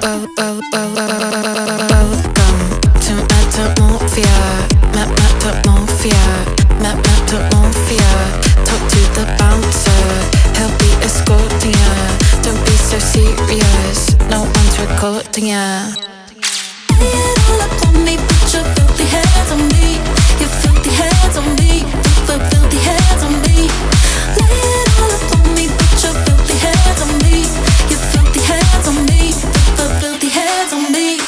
to Metamorphia, Metamorphia, Metamorphia. Talk to the bouncer, he'll be escorting ya. Don't be so serious, no one's recording ya. Lay it all up on me, put your filthy hands on me. Your filthy hands on me, filthy hands on me. Lay it all up on me, put your filthy hands on me. Your filthy hands on me, filthy hands on me.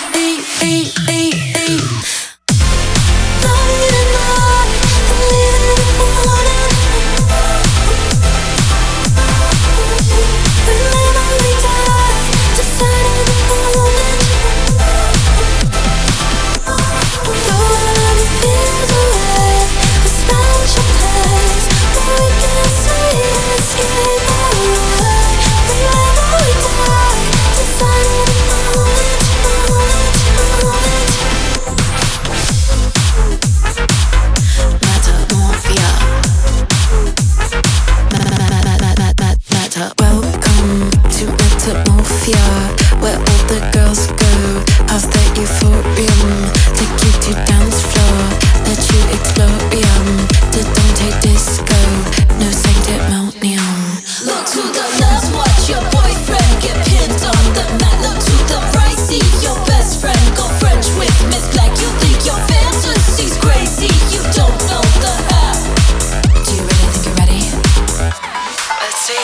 Welcome to Metamorphia, where all the girls go past the euphorium. Take you to dance floor, let you explore the Dante disco, no sanctimonium. Look to the left, watch your boyfriend get pinned on the mat. Look to the right, see your best friend go French with Miss Black. You think your fantasy's crazy, you don't know the half. Do you really think you're ready? Let's see.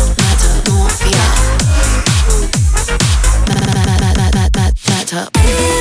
Metamorphia.